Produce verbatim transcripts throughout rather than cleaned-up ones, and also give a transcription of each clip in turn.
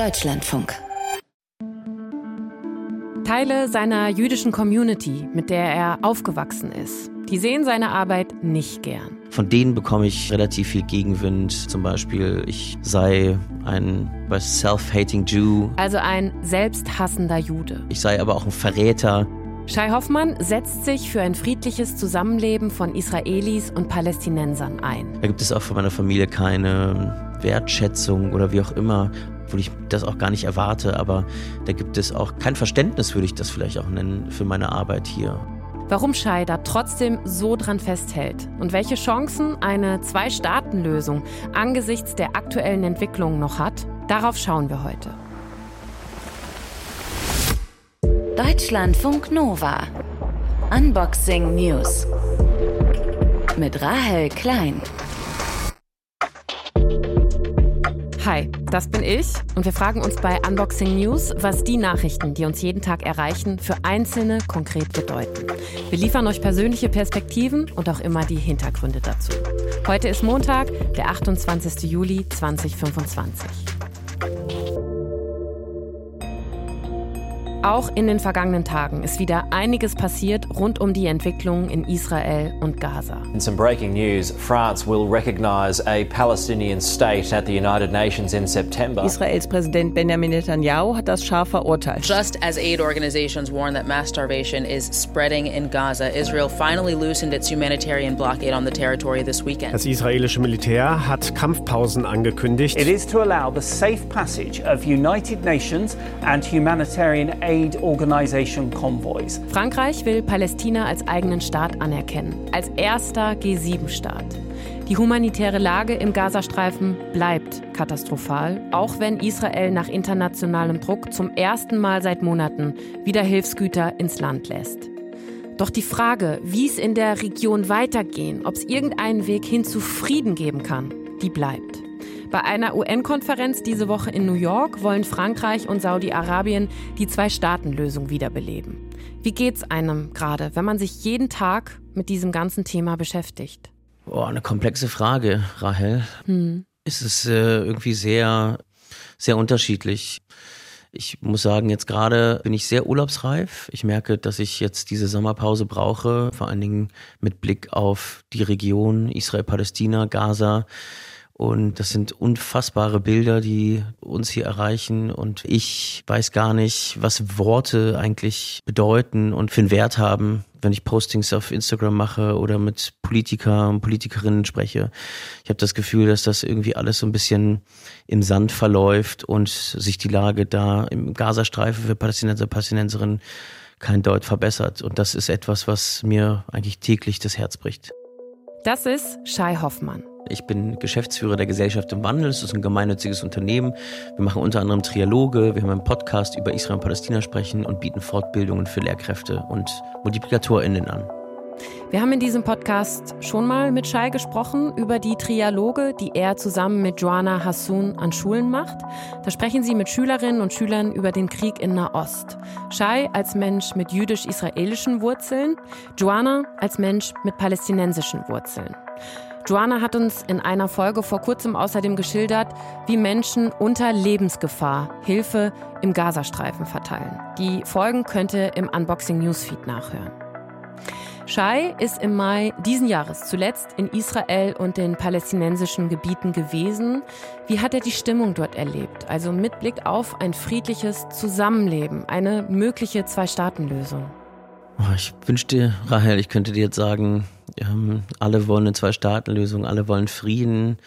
Deutschlandfunk. Teile seiner jüdischen Community, mit der er aufgewachsen ist, die sehen seine Arbeit nicht gern. Von denen bekomme ich relativ viel Gegenwind. Zum Beispiel, ich sei ein self-hating Jew. Also ein selbsthassender Jude. Ich sei aber auch ein Verräter. Shai Hoffmann setzt sich für ein friedliches Zusammenleben von Israelis und Palästinensern ein. Da gibt es auch von meiner Familie keine Wertschätzung oder wie auch immer, obwohl ich das auch gar nicht erwarte. Aber da gibt es auch kein Verständnis, würde ich das vielleicht auch nennen, für meine Arbeit hier. Warum Shai da trotzdem so dran festhält und welche Chancen eine Zwei-Staaten-Lösung angesichts der aktuellen Entwicklungen noch hat, darauf schauen wir heute. Deutschlandfunk Nova. Unboxing News. Mit Rahel Klein. Hi, das bin ich und wir fragen uns bei Unboxing News, was die Nachrichten, die uns jeden Tag erreichen, für Einzelne konkret bedeuten. Wir liefern euch persönliche Perspektiven und auch immer die Hintergründe dazu. Heute ist Montag, der achtundzwanzigster Juli zweitausendfünfundzwanzig. Auch in den vergangenen Tagen ist wieder einiges passiert rund um die Entwicklungen in Israel und Gaza. In some breaking news, France will recognize a Palestinian state at the United Nations in September. Israels Präsident Benjamin Netanyahu hat das scharf verurteilt. Just as aid organizations warn that mass starvation is spreading in Gaza, Israel finally loosened its humanitarian blockade on the territory this weekend. Das israelische Militär hat Kampfpausen angekündigt. It is to allow the safe passage of United Nations and humanitarian aid Organization Convoys. Frankreich will Palästina als eigenen Staat anerkennen, als erster G sieben Staat. Die humanitäre Lage im Gazastreifen bleibt katastrophal, auch wenn Israel nach internationalem Druck zum ersten Mal seit Monaten wieder Hilfsgüter ins Land lässt. Doch die Frage, wie es in der Region weitergehen, ob es irgendeinen Weg hin zu Frieden geben kann, die bleibt. Bei einer U N-Konferenz diese Woche in New York wollen Frankreich und Saudi-Arabien die Zwei-Staaten-Lösung wiederbeleben. Wie geht's einem gerade, wenn man sich jeden Tag mit diesem ganzen Thema beschäftigt? Oh, eine komplexe Frage, Rahel. Hm. Es ist äh, irgendwie sehr, sehr unterschiedlich. Ich muss sagen, jetzt gerade bin ich sehr urlaubsreif. Ich merke, dass ich jetzt diese Sommerpause brauche, vor allen Dingen mit Blick auf die Region Israel, Palästina, Gaza. Und das sind unfassbare Bilder, die uns hier erreichen. Und ich weiß gar nicht, was Worte eigentlich bedeuten und für einen Wert haben, wenn ich Postings auf Instagram mache oder mit Politikern und Politikerinnen spreche. Ich habe das Gefühl, dass das irgendwie alles so ein bisschen im Sand verläuft und sich die Lage da im Gazastreifen für Palästinenser und Palästinenserinnen kein Deut verbessert. Und das ist etwas, was mir eigentlich täglich das Herz bricht. Das ist Shai Hoffmann. Ich bin Geschäftsführer der Gesellschaft im Wandel. Es ist ein gemeinnütziges Unternehmen. Wir machen unter anderem Trialoge. Wir haben einen Podcast über Israel und Palästina sprechen und bieten Fortbildungen für Lehrkräfte und MultiplikatorInnen an. Wir haben in diesem Podcast schon mal mit Shai gesprochen über die Trialoge, die er zusammen mit Joanna Hassoun an Schulen macht. Da sprechen sie mit Schülerinnen und Schülern über den Krieg in Nahost. Shai als Mensch mit jüdisch-israelischen Wurzeln, Joanna als Mensch mit palästinensischen Wurzeln. Joanna hat uns in einer Folge vor kurzem außerdem geschildert, wie Menschen unter Lebensgefahr Hilfe im Gazastreifen verteilen. Die Folgen könnt ihr im Unboxing Newsfeed nachhören. Shai ist im Mai diesen Jahres zuletzt in Israel und den palästinensischen Gebieten gewesen. Wie hat er die Stimmung dort erlebt? Also mit Blick auf ein friedliches Zusammenleben, eine mögliche Zwei-Staaten-Lösung. Ich wünschte, Rahel, ich könnte dir jetzt sagen, ähm, alle wollen eine Zwei-Staaten-Lösung, alle wollen Frieden,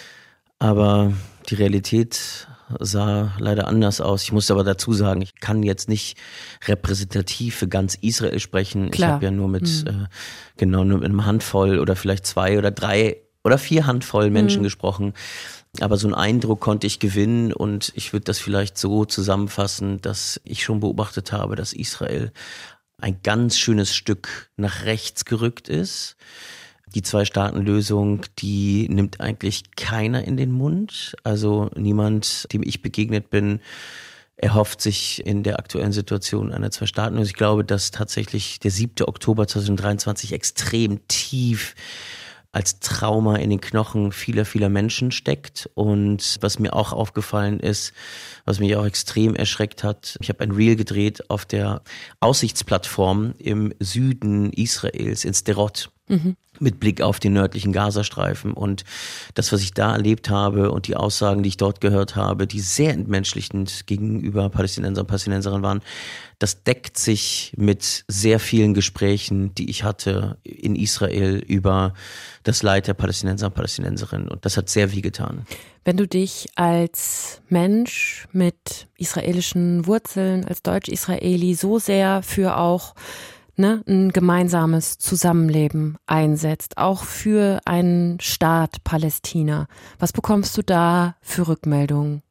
aber die Realität sah leider anders aus. Ich muss aber dazu sagen, ich kann jetzt nicht repräsentativ für ganz Israel sprechen. Klar. Ich habe ja nur mit, mhm. äh, genau, nur mit einem Handvoll oder vielleicht zwei oder drei oder vier Handvoll Menschen mhm. gesprochen. Aber so einen Eindruck konnte ich gewinnen und ich würde das vielleicht so zusammenfassen, dass ich schon beobachtet habe, dass Israel ein ganz schönes Stück nach rechts gerückt ist. Die Zwei-Staaten-Lösung, die nimmt eigentlich keiner in den Mund. Also niemand, dem ich begegnet bin, erhofft sich in der aktuellen Situation eine Zwei-Staaten-Lösung. Ich glaube, dass tatsächlich der siebter Oktober zweitausenddreiundzwanzig extrem tief als Trauma in den Knochen vieler, vieler Menschen steckt. Und was mir auch aufgefallen ist, was mich auch extrem erschreckt hat, ich habe ein Reel gedreht auf der Aussichtsplattform im Süden Israels, in Sderot. Mhm. Mit Blick auf den nördlichen Gazastreifen, und das, was ich da erlebt habe und die Aussagen, die ich dort gehört habe, die sehr entmenschlichend gegenüber Palästinenser und Palästinenserinnen waren, das deckt sich mit sehr vielen Gesprächen, die ich hatte in Israel über das Leid der Palästinenser und Palästinenserinnen, und das hat sehr wehgetan. Wenn du dich als Mensch mit israelischen Wurzeln, als Deutsch-Israeli so sehr für auch Ne, ein gemeinsames Zusammenleben einsetzt, auch für einen Staat Palästina. Was bekommst du da für Rückmeldungen?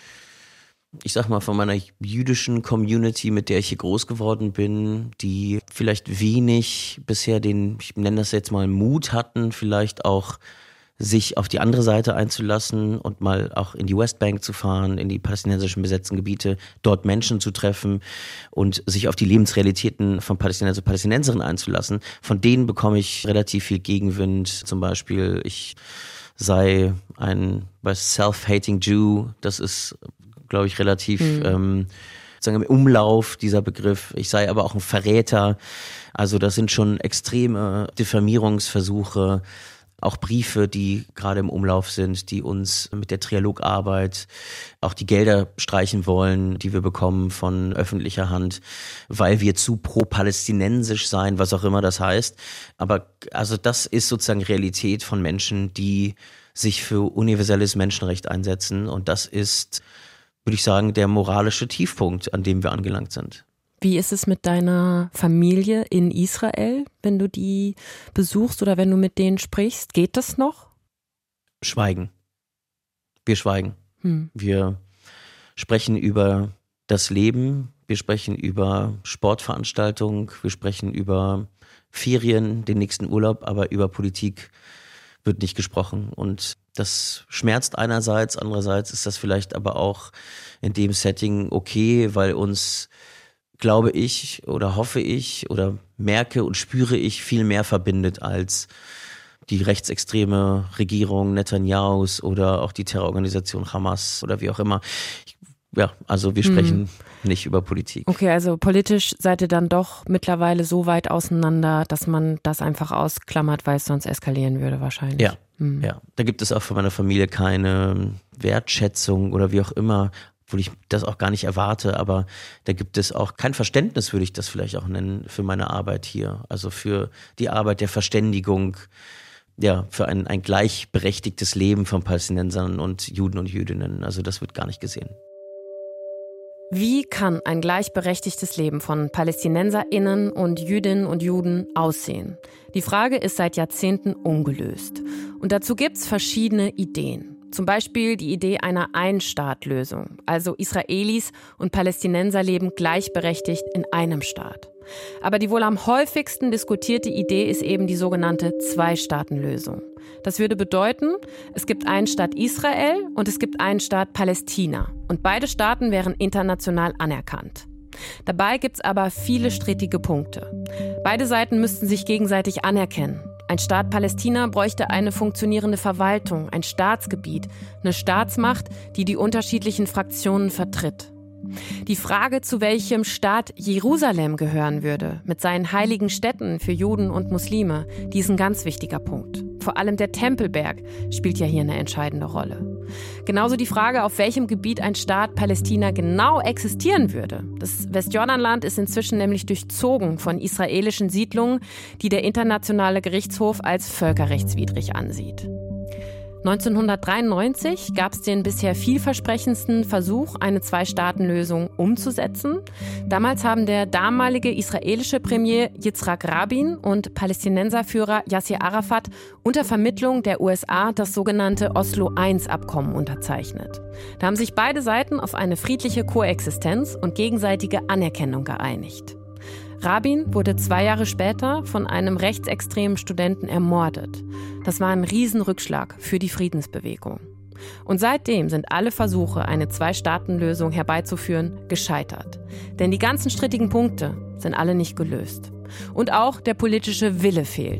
Ich sag mal, von meiner jüdischen Community, mit der ich hier groß geworden bin, die vielleicht wenig bisher den, ich nenne das jetzt mal, Mut hatten, vielleicht auch sich auf die andere Seite einzulassen und mal auch in die Westbank zu fahren, in die palästinensischen besetzten Gebiete, dort Menschen zu treffen und sich auf die Lebensrealitäten von Palästinenser und Palästinenserinnen einzulassen. Von denen bekomme ich relativ viel Gegenwind. Zum Beispiel, ich sei ein self-hating Jew. Das ist, glaube ich, relativ mhm. ähm, sagen wir, im Umlauf, dieser Begriff. Ich sei aber auch ein Verräter. Also das sind schon extreme Diffamierungsversuche. Auch Briefe, die gerade im Umlauf sind, die uns mit der Trialogarbeit auch die Gelder streichen wollen, die wir bekommen von öffentlicher Hand, weil wir zu pro-palästinensisch seien, was auch immer das heißt. Aber also das ist sozusagen Realität von Menschen, die sich für universelles Menschenrecht einsetzen. Und das ist, würde ich sagen, der moralische Tiefpunkt, an dem wir angelangt sind. Wie ist es mit deiner Familie in Israel, wenn du die besuchst oder wenn du mit denen sprichst? Geht das noch? Schweigen. Wir schweigen. Hm. Wir sprechen über das Leben, wir sprechen über Sportveranstaltungen, wir sprechen über Ferien, den nächsten Urlaub, aber über Politik wird nicht gesprochen. Und das schmerzt einerseits, andererseits ist das vielleicht aber auch in dem Setting okay, weil uns, glaube ich oder hoffe ich oder merke und spüre ich, viel mehr verbindet als die rechtsextreme Regierung Netanyahus oder auch die Terrororganisation Hamas oder wie auch immer. Ja, also wir sprechen hm. nicht über Politik. Okay, also politisch seid ihr dann doch mittlerweile so weit auseinander, dass man das einfach ausklammert, weil es sonst eskalieren würde wahrscheinlich. Ja, hm. ja. Da gibt es auch von meiner Familie keine Wertschätzung oder wie auch immer, obwohl ich das auch gar nicht erwarte, aber da gibt es auch kein Verständnis, würde ich das vielleicht auch nennen, für meine Arbeit hier. Also für die Arbeit der Verständigung, ja, für ein, ein gleichberechtigtes Leben von Palästinensern und Juden und Jüdinnen. Also das wird gar nicht gesehen. Wie kann ein gleichberechtigtes Leben von PalästinenserInnen und Jüdinnen und Juden aussehen? Die Frage ist seit Jahrzehnten ungelöst. Und dazu gibt's verschiedene Ideen. Zum Beispiel die Idee einer Ein-Staat-Lösung, also Israelis und Palästinenser leben gleichberechtigt in einem Staat. Aber die wohl am häufigsten diskutierte Idee ist eben die sogenannte Zwei-Staaten-Lösung. Das würde bedeuten, es gibt einen Staat Israel und es gibt einen Staat Palästina. Und beide Staaten wären international anerkannt. Dabei gibt es aber viele strittige Punkte. Beide Seiten müssten sich gegenseitig anerkennen. Ein Staat Palästina bräuchte eine funktionierende Verwaltung, ein Staatsgebiet, eine Staatsmacht, die die unterschiedlichen Fraktionen vertritt. Die Frage, zu welchem Staat Jerusalem gehören würde, mit seinen heiligen Städten für Juden und Muslime, die ist ein ganz wichtiger Punkt. Vor allem der Tempelberg spielt ja hier eine entscheidende Rolle. Genauso die Frage, auf welchem Gebiet ein Staat Palästina genau existieren würde. Das Westjordanland ist inzwischen nämlich durchzogen von israelischen Siedlungen, die der Internationale Gerichtshof als völkerrechtswidrig ansieht. neunzehnhundertdreiundneunzig gab es den bisher vielversprechendsten Versuch, eine Zwei-Staaten-Lösung umzusetzen. Damals haben der damalige israelische Premier Yitzhak Rabin und Palästinenserführer Yasser Arafat unter Vermittlung der U S A das sogenannte Oslo-eins-Abkommen unterzeichnet. Da haben sich beide Seiten auf eine friedliche Koexistenz und gegenseitige Anerkennung geeinigt. Rabin wurde zwei Jahre später von einem rechtsextremen Studenten ermordet. Das war ein Riesenrückschlag für die Friedensbewegung. Und seitdem sind alle Versuche, eine Zwei-Staaten-Lösung herbeizuführen, gescheitert. Denn die ganzen strittigen Punkte sind alle nicht gelöst. Und auch der politische Wille fehlt.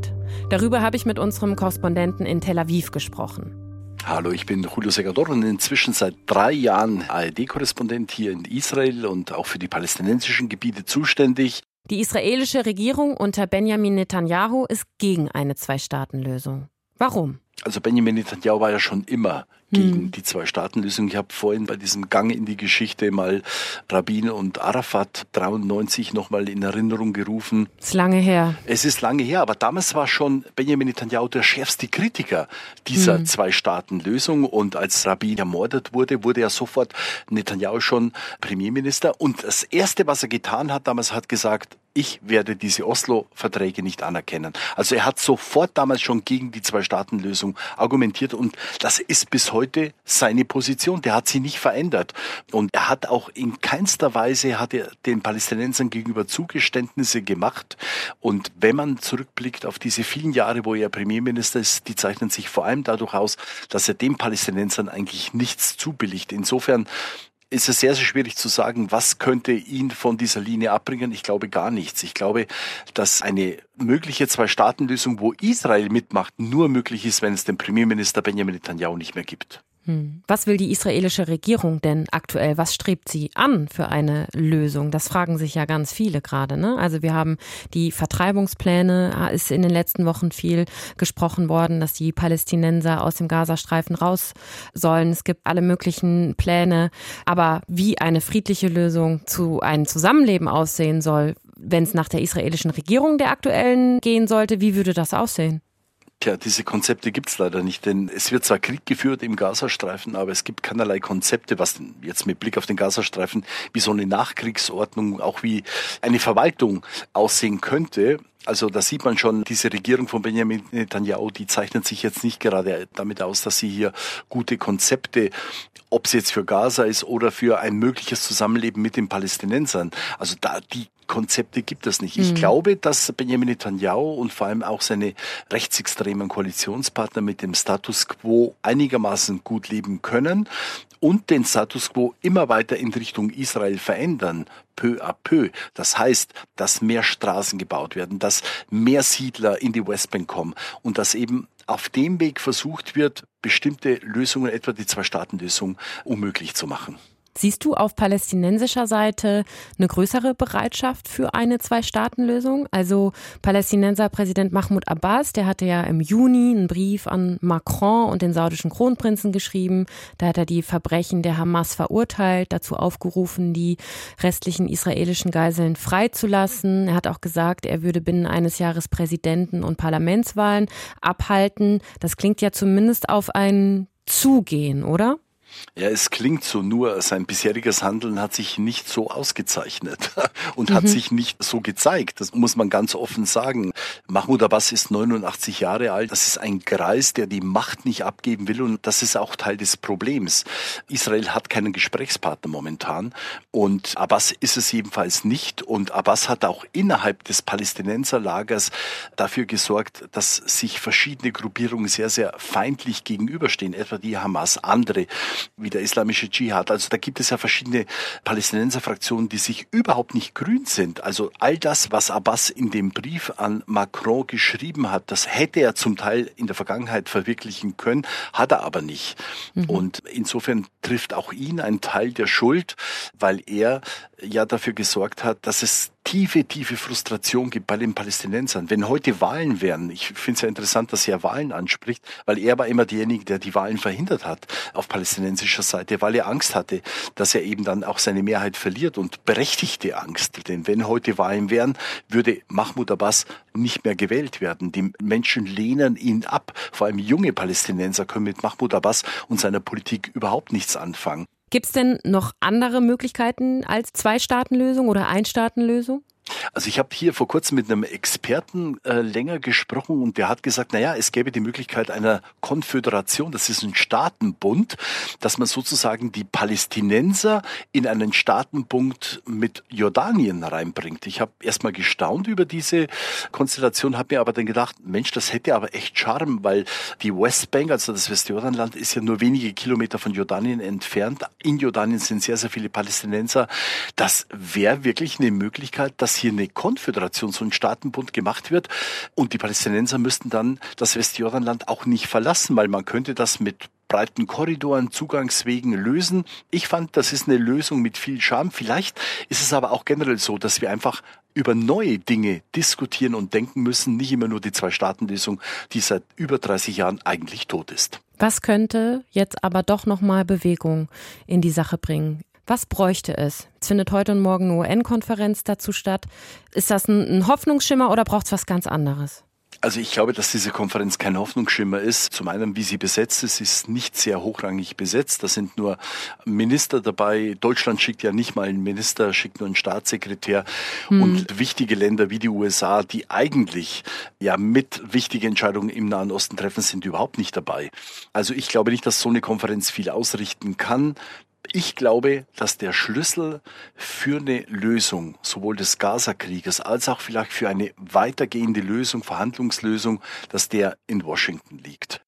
Darüber habe ich mit unserem Korrespondenten in Tel Aviv gesprochen. Hallo, ich bin Julio Segador und inzwischen seit drei Jahren A R D-Korrespondent hier in Israel und auch für die palästinensischen Gebiete zuständig. Die israelische Regierung unter Benjamin Netanyahu ist gegen eine Zwei-Staaten-Lösung. Warum? Also Benjamin Netanyahu war ja schon immer gegen hm. die Zwei-Staaten-Lösung. Ich habe vorhin bei diesem Gang in die Geschichte mal Rabin und Arafat dreiundneunzig nochmal in Erinnerung gerufen. Ist lange her. Es ist lange her, aber damals war schon Benjamin Netanyahu der schärfste Kritiker dieser hm. Zwei-Staaten-Lösung. Und als Rabin ermordet wurde, wurde ja sofort Netanyahu schon Premierminister. Und das Erste, was er getan hat, damals hat gesagt, ich werde diese Oslo-Verträge nicht anerkennen. Also er hat sofort damals schon gegen die Zwei-Staaten-Lösung argumentiert und das ist bis heute seine Position. Der hat sie nicht verändert. Und er hat auch in keinster Weise hat er den Palästinensern gegenüber Zugeständnisse gemacht. Und wenn man zurückblickt auf diese vielen Jahre, wo er Premierminister ist, die zeichnen sich vor allem dadurch aus, dass er den Palästinensern eigentlich nichts zubilligt. Insofern ist es sehr, sehr schwierig zu sagen, was könnte ihn von dieser Linie abbringen. Ich glaube gar nichts. Ich glaube, dass eine mögliche Zwei-Staaten-Lösung, wo Israel mitmacht, nur möglich ist, wenn es den Premierminister Benjamin Netanyahu nicht mehr gibt. Hm. Was will die israelische Regierung denn aktuell? Was strebt sie an für eine Lösung? Das fragen sich ja ganz viele gerade, ne? Also wir haben die Vertreibungspläne, ist in den letzten Wochen viel gesprochen worden, dass die Palästinenser aus dem Gazastreifen raus sollen. Es gibt alle möglichen Pläne. Aber wie eine friedliche Lösung zu einem Zusammenleben aussehen soll, wenn es nach der israelischen Regierung der aktuellen gehen sollte, wie würde das aussehen? Tja, diese Konzepte gibt's leider nicht, denn es wird zwar Krieg geführt im Gazastreifen, aber es gibt keinerlei Konzepte, was jetzt mit Blick auf den Gazastreifen, wie so eine Nachkriegsordnung, auch wie eine Verwaltung aussehen könnte. Also da sieht man schon, diese Regierung von Benjamin Netanyahu, die zeichnet sich jetzt nicht gerade damit aus, dass sie hier gute Konzepte, ob es jetzt für Gaza ist oder für ein mögliches Zusammenleben mit den Palästinensern, also da die Konzepte gibt es nicht. Ich mhm. glaube, dass Benjamin Netanyahu und vor allem auch seine rechtsextremen Koalitionspartner mit dem Status quo einigermaßen gut leben können und den Status quo immer weiter in Richtung Israel verändern, peu à peu. Das heißt, dass mehr Straßen gebaut werden, dass mehr Siedler in die Westbank kommen und dass eben auf dem Weg versucht wird, bestimmte Lösungen, etwa die Zwei-Staaten-Lösung, unmöglich zu machen. Siehst du auf palästinensischer Seite eine größere Bereitschaft für eine Zwei-Staaten-Lösung? Also Palästinenser Präsident Mahmoud Abbas, der hatte ja im Juni einen Brief an Macron und den saudischen Kronprinzen geschrieben. Da hat er die Verbrechen der Hamas verurteilt, dazu aufgerufen, die restlichen israelischen Geiseln freizulassen. Er hat auch gesagt, er würde binnen eines Jahres Präsidenten- und Parlamentswahlen abhalten. Das klingt ja zumindest auf ein Zugehen, oder? Ja, es klingt so, nur sein bisheriges Handeln hat sich nicht so ausgezeichnet und mhm. hat sich nicht so gezeigt. Das muss man ganz offen sagen. Mahmoud Abbas ist neunundachtzig Jahre alt. Das ist ein Greis, der die Macht nicht abgeben will und das ist auch Teil des Problems. Israel hat keinen Gesprächspartner momentan und Abbas ist es jedenfalls nicht und Abbas hat auch innerhalb des Palästinenserlagers dafür gesorgt, dass sich verschiedene Gruppierungen sehr, sehr feindlich gegenüberstehen, etwa die Hamas, andere wie der islamische Dschihad. Also da gibt es ja verschiedene Palästinenserfraktionen, die sich überhaupt nicht grün sind. Also all das, was Abbas in dem Brief an Macron geschrieben hat, das hätte er zum Teil in der Vergangenheit verwirklichen können, hat er aber nicht. Mhm. Und insofern trifft auch ihn ein Teil der Schuld, weil er ja dafür gesorgt hat, dass es tiefe, tiefe Frustration gibt bei den Palästinensern. Wenn heute Wahlen wären, ich finde es ja interessant, dass er Wahlen anspricht, weil er war immer derjenige, der die Wahlen verhindert hat auf palästinensischer Seite, weil er Angst hatte, dass er eben dann auch seine Mehrheit verliert und berechtigte Angst. Denn wenn heute Wahlen wären, würde Mahmoud Abbas nicht mehr gewählt werden. Die Menschen lehnen ihn ab. Vor allem junge Palästinenser können mit Mahmoud Abbas und seiner Politik überhaupt nichts anfangen. Gibt es denn noch andere Möglichkeiten als Zwei-Staaten-Lösung oder Ein-Staaten-Lösung? Also ich habe hier vor kurzem mit einem Experten äh, länger gesprochen und der hat gesagt, naja, es gäbe die Möglichkeit einer Konföderation, das ist ein Staatenbund, dass man sozusagen die Palästinenser in einen Staatenbund mit Jordanien reinbringt. Ich habe erstmal gestaunt über diese Konstellation, habe mir aber dann gedacht, Mensch, das hätte aber echt Charme, weil die Westbank, also das Westjordanland, ist ja nur wenige Kilometer von Jordanien entfernt. In Jordanien sind sehr, sehr viele Palästinenser. Das wäre wirklich eine Möglichkeit, dass hier eine Konföderation, so ein Staatenbund gemacht wird und die Palästinenser müssten dann das Westjordanland auch nicht verlassen, weil man könnte das mit breiten Korridoren, Zugangswegen lösen. Ich fand, das ist eine Lösung mit viel Charme. Vielleicht ist es aber auch generell so, dass wir einfach über neue Dinge diskutieren und denken müssen, nicht immer nur die Zwei-Staaten-Lösung, die seit über dreißig Jahren eigentlich tot ist. Was könnte jetzt aber doch nochmal Bewegung in die Sache bringen? Was bräuchte es? Es findet heute und morgen eine U N-Konferenz dazu statt. Ist das ein, ein Hoffnungsschimmer oder braucht es was ganz anderes? Also ich glaube, dass diese Konferenz kein Hoffnungsschimmer ist. Zum einen, wie sie besetzt ist, ist nicht sehr hochrangig besetzt. Da sind nur Minister dabei. Deutschland schickt ja nicht mal einen Minister, schickt nur einen Staatssekretär. Hm. Und wichtige Länder wie die U S A, die eigentlich ja mit wichtige Entscheidungen im Nahen Osten treffen, sind überhaupt nicht dabei. Also ich glaube nicht, dass so eine Konferenz viel ausrichten kann. Ich glaube, dass der Schlüssel für eine Lösung sowohl des Gaza-Krieges als auch vielleicht für eine weitergehende Lösung, Verhandlungslösung, dass der in Washington liegt.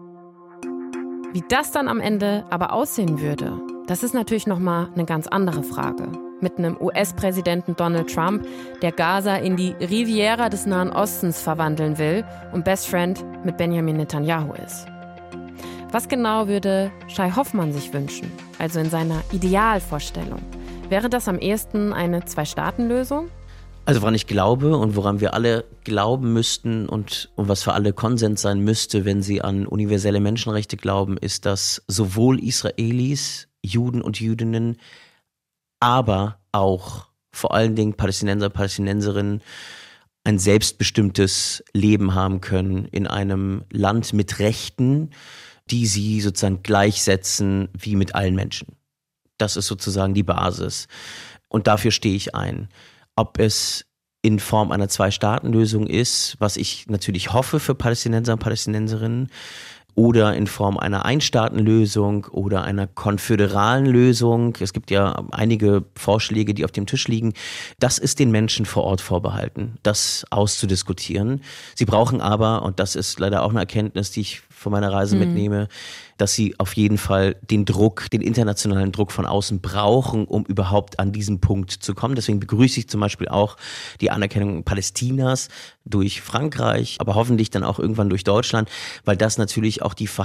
Wie das dann am Ende aber aussehen würde, das ist natürlich nochmal eine ganz andere Frage. Mit einem U S-Präsidenten Donald Trump, der Gaza in die Riviera des Nahen Ostens verwandeln will und Best Friend mit Benjamin Netanyahu ist. Was genau würde Shai Hoffmann sich wünschen, also in seiner Idealvorstellung? Wäre das am ehesten eine Zwei-Staaten-Lösung? Also woran ich glaube und woran wir alle glauben müssten und, und was für alle Konsens sein müsste, wenn sie an universelle Menschenrechte glauben, ist, dass sowohl Israelis, Juden und Jüdinnen, aber auch vor allen Dingen Palästinenser, Palästinenserinnen ein selbstbestimmtes Leben haben können in einem Land mit Rechten, die sie sozusagen gleichsetzen wie mit allen Menschen. Das ist sozusagen die Basis. Und dafür stehe ich ein. Ob es in Form einer Zwei-Staaten-Lösung ist, was ich natürlich hoffe für Palästinenser und Palästinenserinnen, oder in Form einer Ein-Staaten-Lösung oder einer konföderalen Lösung. Es gibt ja einige Vorschläge, die auf dem Tisch liegen. Das ist den Menschen vor Ort vorbehalten, das auszudiskutieren. Sie brauchen aber, und das ist leider auch eine Erkenntnis, die ich von meiner Reise mhm. mitnehme, dass sie auf jeden Fall den Druck, den internationalen Druck von außen brauchen, um überhaupt an diesen Punkt zu kommen. Deswegen begrüße ich zum Beispiel auch die Anerkennung Palästinas durch Frankreich, aber hoffentlich dann auch irgendwann durch Deutschland, weil das natürlich auch die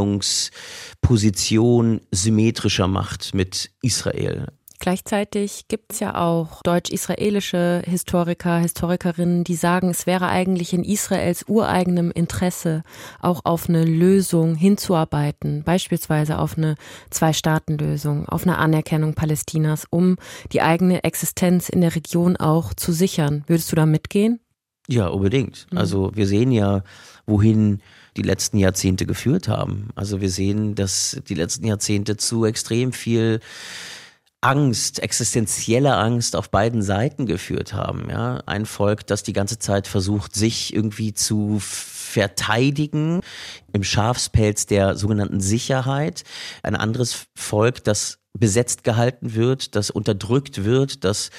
Verhandlungsposition symmetrischer macht mit Israel. Gleichzeitig gibt es ja auch deutsch-israelische Historiker, Historikerinnen, die sagen, es wäre eigentlich in Israels ureigenem Interesse, auch auf eine Lösung hinzuarbeiten, beispielsweise auf eine Zwei-Staaten-Lösung, auf eine Anerkennung Palästinas, um die eigene Existenz in der Region auch zu sichern. Würdest du da mitgehen? Ja, unbedingt. Mhm. Also wir sehen ja, wohin die letzten Jahrzehnte geführt haben. Also wir sehen, dass die letzten Jahrzehnte zu extrem viel Angst, existenzielle Angst auf beiden Seiten geführt haben. Ja, ein Volk, das die ganze Zeit versucht, sich irgendwie zu verteidigen im Schafspelz der sogenannten Sicherheit. Ein anderes Volk, das besetzt gehalten wird, das unterdrückt wird, das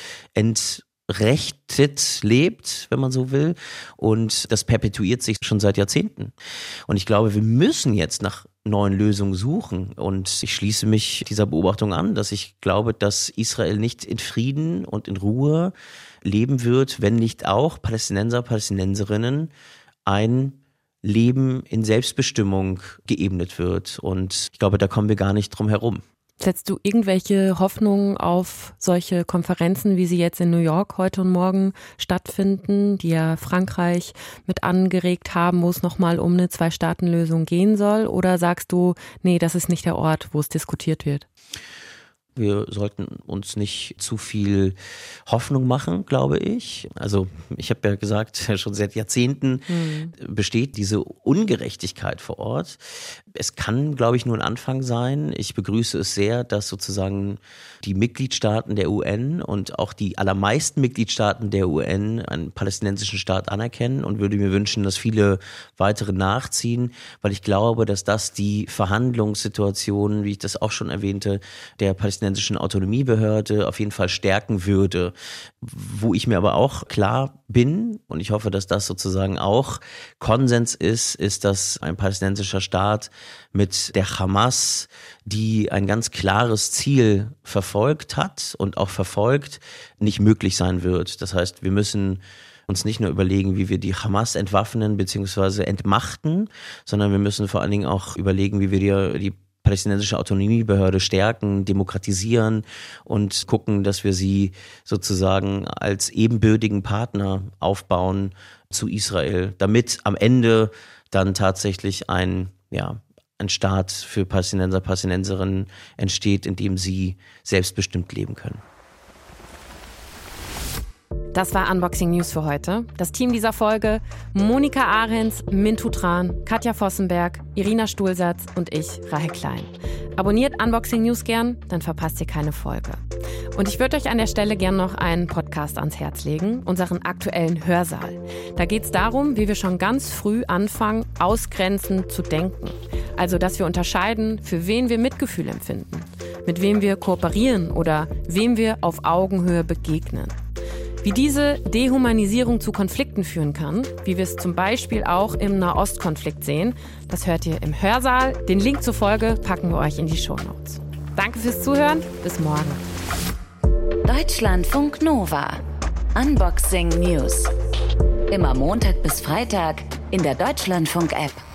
entrechtet lebt, wenn man so will. Und das perpetuiert sich schon seit Jahrzehnten. Und ich glaube, wir müssen jetzt nach neuen Lösungen suchen. Und ich schließe mich dieser Beobachtung an, dass ich glaube, dass Israel nicht in Frieden und in Ruhe leben wird, wenn nicht auch Palästinenser, Palästinenserinnen ein Leben in Selbstbestimmung geebnet wird. Und ich glaube, da kommen wir gar nicht drum herum. Setzt du irgendwelche Hoffnungen auf solche Konferenzen, wie sie jetzt in New York heute und morgen stattfinden, die ja Frankreich mit angeregt haben, wo es nochmal um eine Zwei-Staaten-Lösung gehen soll? Oder sagst du, nee, das ist nicht der Ort, wo es diskutiert wird? Wir sollten uns nicht zu viel Hoffnung machen, glaube ich. Also ich habe ja gesagt, schon seit Jahrzehnten mhm. besteht diese Ungerechtigkeit vor Ort. Es kann, glaube ich, nur ein Anfang sein. Ich begrüße es sehr, dass sozusagen die Mitgliedstaaten der U N und auch die allermeisten Mitgliedstaaten der U N einen palästinensischen Staat anerkennen und würde mir wünschen, dass viele weitere nachziehen, weil ich glaube, dass das die Verhandlungssituation, wie ich das auch schon erwähnte, der Palästinenser palästinensischen Autonomiebehörde auf jeden Fall stärken würde. Wo ich mir aber auch klar bin, und ich hoffe, dass das sozusagen auch Konsens ist, ist, dass ein palästinensischer Staat mit der Hamas, die ein ganz klares Ziel verfolgt hat und auch verfolgt, nicht möglich sein wird. Das heißt, wir müssen uns nicht nur überlegen, wie wir die Hamas entwaffnen bzw. entmachten, sondern wir müssen vor allen Dingen auch überlegen, wie wir die, die palästinensische Autonomiebehörde stärken, demokratisieren und gucken, dass wir sie sozusagen als ebenbürtigen Partner aufbauen zu Israel, damit am Ende dann tatsächlich ein, ja, ein Staat für Palästinenser, Palästinenserinnen entsteht, in dem sie selbstbestimmt leben können. Das war Unboxing News für heute. Das Team dieser Folge: Monika Ahrens, Mintu Tran, Katja Vossenberg, Irina Stulsatz und ich, Rahel Klein. Abonniert Unboxing News gern, dann verpasst ihr keine Folge. Und ich würde euch an der Stelle gern noch einen Podcast ans Herz legen, unseren aktuellen Hörsaal. Da geht es darum, wie wir schon ganz früh anfangen, ausgrenzend zu denken. Also, dass wir unterscheiden, für wen wir Mitgefühl empfinden, mit wem wir kooperieren oder wem wir auf Augenhöhe begegnen. Wie diese Dehumanisierung zu Konflikten führen kann, wie wir es zum Beispiel auch im Nahostkonflikt sehen, das hört ihr im Hörsaal. Den Link zur Folge packen wir euch in die Shownotes. Danke fürs Zuhören, bis morgen. Deutschlandfunk Nova. Unboxing News. Immer Montag bis Freitag in der Deutschlandfunk-App.